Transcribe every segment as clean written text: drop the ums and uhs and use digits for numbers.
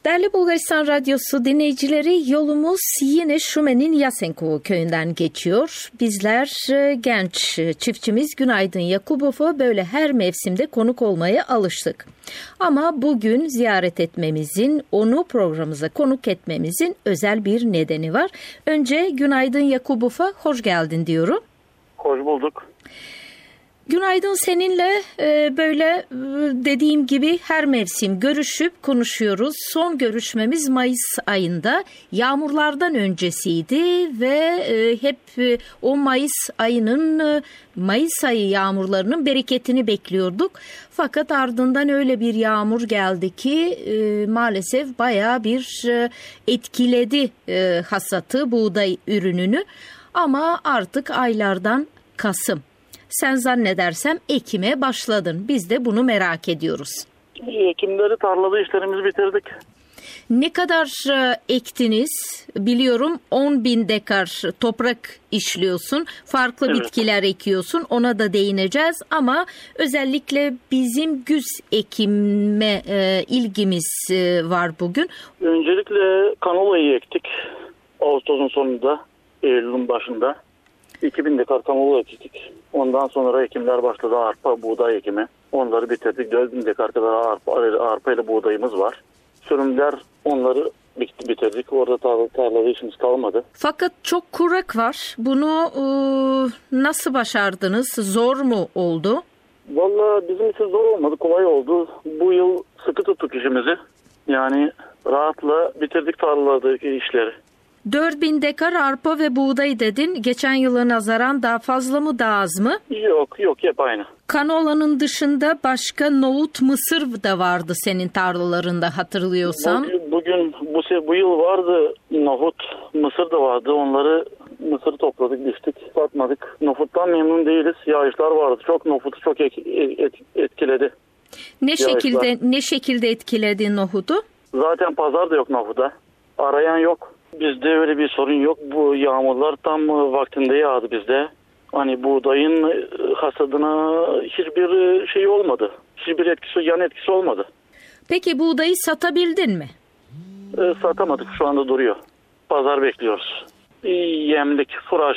Değerli Bulgaristan Radyosu dinleyicileri, yolumuz yine Şumen'in Yasenkova köyünden geçiyor. Bizler genç çiftçimiz Günaydın Yakubov'a böyle her mevsimde konuk olmaya alıştık. Ama bugün ziyaret etmemizin, onu programımıza konuk etmemizin özel bir nedeni var. Önce Günaydın Yakubov'a hoş geldin diyorum. Hoş bulduk. Günaydın, seninle böyle dediğim gibi her mevsim görüşüp konuşuyoruz. Son görüşmemiz Mayıs ayında, yağmurlardan öncesiydi ve hep o Mayıs ayı yağmurlarının bereketini bekliyorduk. Fakat ardından öyle bir yağmur geldi ki maalesef bayağı bir etkiledi hasatı, buğday ürününü. Ama artık aylardan Kasım. Sen zannedersem ekime başladın. Biz de bunu merak ediyoruz. Ekimleri, tarlada işlerimizi bitirdik. Ne kadar ektiniz? Biliyorum 10.000 dekar toprak işliyorsun. Farklı bitkiler ekiyorsun. Ona da değineceğiz. Ama özellikle bizim güz ekime ilgimiz var bugün. Öncelikle kanolayı ektik. Ağustos'un sonunda, Eylül'ün başında. 2000 dekar kanola ektik. Ondan sonra ekimler başladı. Arpa, buğday ekimi. Onları bitirdik. 4000 dekar kadar arpa ile buğdayımız var. Sürümler, onları bitirdik. Orada tarlada işimiz kalmadı. Fakat çok kurak var. Bunu nasıl başardınız? Zor mu oldu? Vallahi bizim için zor olmadı. Kolay oldu. Bu yıl sıkı tuttuk işimizi. Yani rahatla bitirdik tarlalardaki işleri. 4000 dekar arpa ve buğday dedin. Geçen yıla nazaran daha fazla mı, daha az mı? Yok, hep aynı. Kanolanın dışında başka nohut, mısır da vardı senin tarlalarında, hatırlıyorsam. Bu yıl vardı nohut, mısır da vardı. Mısırı topladık, biçtik, satmadık. Nohuttan memnun değiliz. Yağışlar vardı. Nohutu çok etkiledi. Ne şekilde etkiledi nohutu? Zaten pazar da yok nohuda. Arayan yok. Bizde öyle bir sorun yok. Bu yağmurlar tam vaktinde yağdı bizde. Hani buğdayın hasadına hiçbir şey olmadı. Hiçbir yan etkisi olmadı. Peki buğdayı satabildin mi? Satamadık. Şu anda duruyor. Pazar bekliyoruz. Yemlik,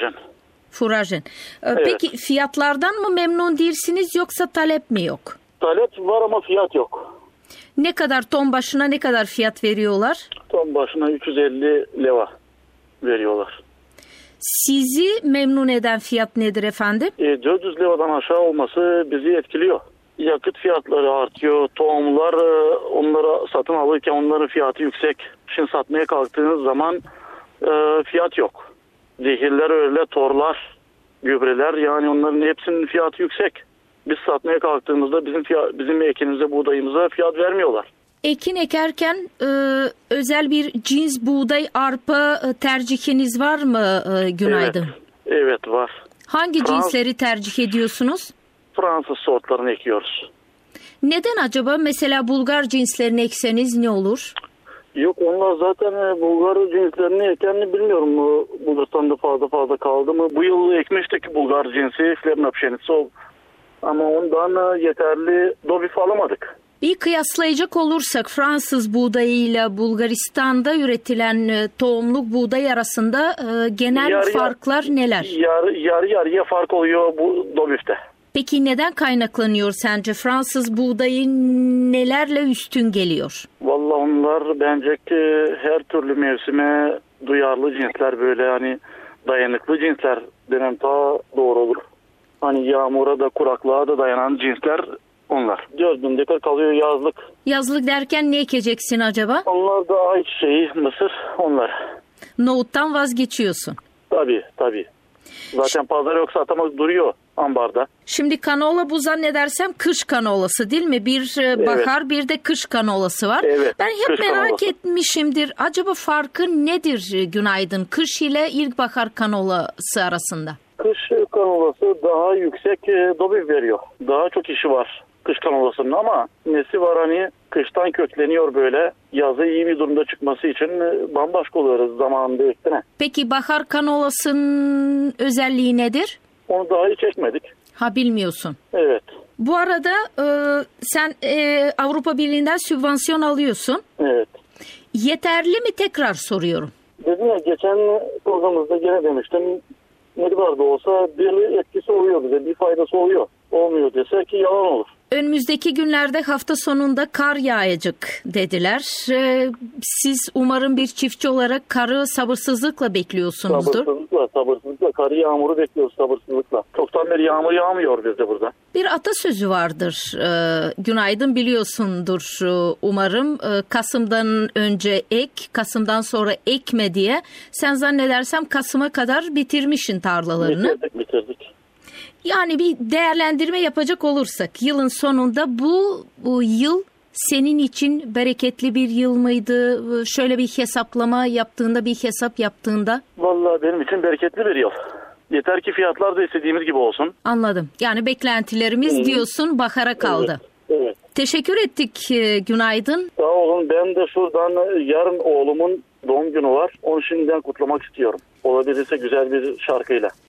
furajen. Evet. Peki fiyatlardan mı memnun değilsiniz yoksa talep mi yok? Talep var ama fiyat yok. Ne kadar ton başına ne kadar fiyat veriyorlar? Ton başına 350 leva veriyorlar. Sizi memnun eden fiyat nedir efendim? 400 levadan aşağı olması bizi etkiliyor. Yakıt fiyatları artıyor. Tohumlar, onları satın alırken onların fiyatı yüksek. Şimdi satmaya kalktığınız zaman fiyat yok. Zehirler öyle, torlar, gübreler, yani onların hepsinin fiyatı yüksek. Biz satmaya kalktığımızda bizim ekinimize, buğdayımıza fiyat vermiyorlar. Ekin ekerken özel bir cins buğday, arpa tercihiniz var mı Günaydın? Evet var. Hangi cinsleri tercih ediyorsunuz? Fransız sortlarını ekiyoruz. Neden acaba? Mesela Bulgar cinslerini ekseniz ne olur? Yok, onlar zaten Bulgar cinslerini ekenini bilmiyorum. Bulgaristan'da fazla kaldı mı? Bu yıl ekmiştik Bulgar cinsi, Flerna pşenisi ama ondan yeterli dobif alamadık. Bir kıyaslayacak olursak Fransız buğdayıyla Bulgaristan'da üretilen tohumluk buğday arasında genel farklar neler? Yarıya fark oluyor bu dobifte. Peki neden kaynaklanıyor sence? Fransız buğdayı nelerle üstün geliyor? Vallahi onlar bence her türlü mevsime duyarlı cinsler, böyle hani dayanıklı cinsler denem daha doğru olur. Hani yağmura da kuraklığa da dayanan cinsler onlar. 4000 dekar kalıyor yazlık. Yazlık derken ne ekeceksin acaba? Onlar da ayçiçeği, mısır, onlar. Nohuttan vazgeçiyorsun. Tabii. Zaten pazar yok, satamaz, duruyor ambarda. Şimdi kanola bu zannedersem kış kanolası değil mi? Bir bahar bir de kış kanolası var. Evet, ben hep merak etmişimdir. Acaba farkı nedir Günaydın? Kış ile ilkbahar kanolası arasında. Kış kanolası daha yüksek dobif veriyor. Daha çok işi var kış kanolasının ama nesi var, hani kıştan kökleniyor böyle. Yazı iyi bir durumda çıkması için bambaşka oluyoruz zamanında ektine. Peki bahar kanolasının özelliği nedir? Onu daha hiç ekmedik. Ha, bilmiyorsun. Evet. Bu arada sen Avrupa Birliği'nden sübvansiyon alıyorsun. Evet. yeterli mi tekrar soruyorum. Dedim ya geçen programımızda gene demiştim. Ne kadar da olsa bir etkisi oluyor bize, bir faydası oluyor. Olmuyor desek yalan olur. Önümüzdeki günlerde hafta sonunda kar yağacak dediler. Siz umarım bir çiftçi olarak karı sabırsızlıkla bekliyorsunuzdur. Sabırsızlıkla. Karı yağmuru bekliyoruz sabırsızlıkla. Çoktan beri yağmur yağmıyor bizde burada. Bir atasözü vardır. Günaydın biliyorsundur umarım. Kasım'dan önce ek, Kasım'dan sonra ekme diye. Sen zannedersem Kasım'a kadar bitirmişsin tarlalarını. Bitirdik. Yani bir değerlendirme yapacak olursak yılın sonunda bu yıl senin için bereketli bir yıl mıydı? Şöyle bir hesaplama yaptığında, bir hesap yaptığında. Vallahi benim için bereketli bir yıl. Yeter ki fiyatlar da istediğimiz gibi olsun. Anladım. Yani beklentilerimiz diyorsun bahara kaldı. Evet. Teşekkür ettik. Günaydın. Sağ olun. Ben de şuradan yarın oğlumun doğum günü var. Onu şimdiden kutlamak istiyorum. Olabilirse güzel bir şarkıyla.